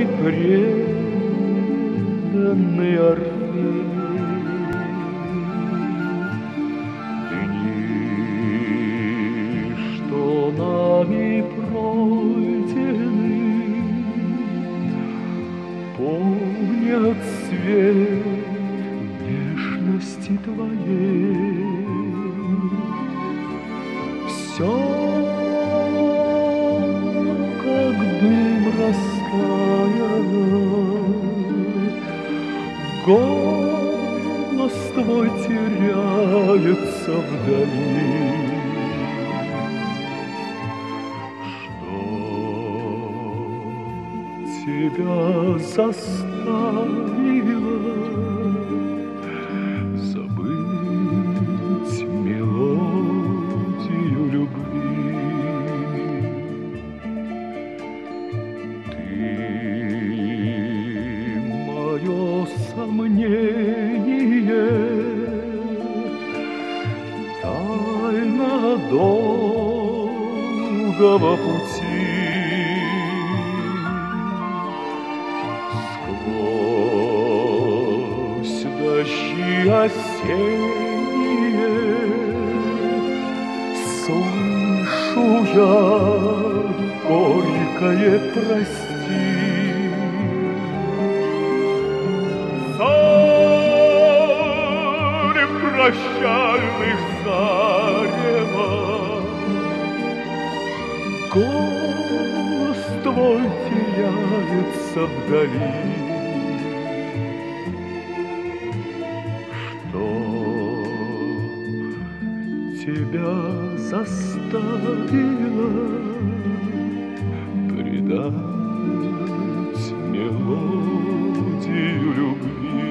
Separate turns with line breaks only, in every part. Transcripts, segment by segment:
твой преданный Орфей. Дни, что нами пройдены, помнят свет нежности твоей. Все, как дым растаял, голос твой теряется вдали. Что тебя заставило забыть мелодию любви? Ты мое сомнение, тайна долгого пути. Сквозь дожди осенние слышу я горькое прости. Зарь прощальных зарева, голос твой теряется вдали. Что тебя заставило предать мелодию любви?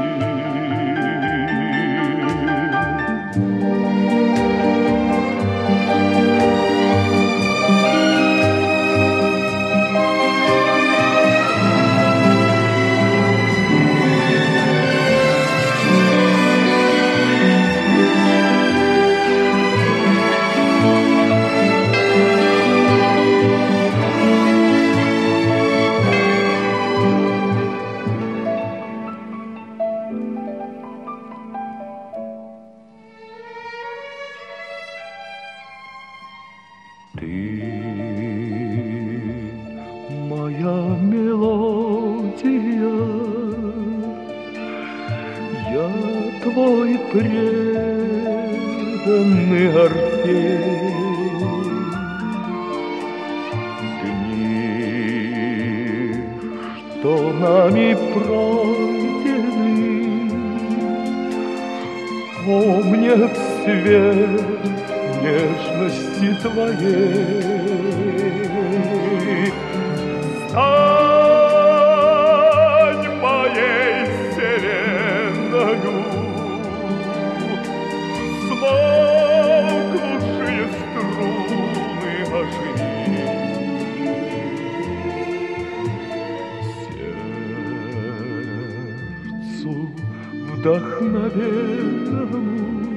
Ты моя мелодия, я твой преданный Орфей. Дни, что нами пройдены, помнят свет нежности твоей. Стань моей вселенною, смолкнувшие струны оживи. Сердцу вдохновенному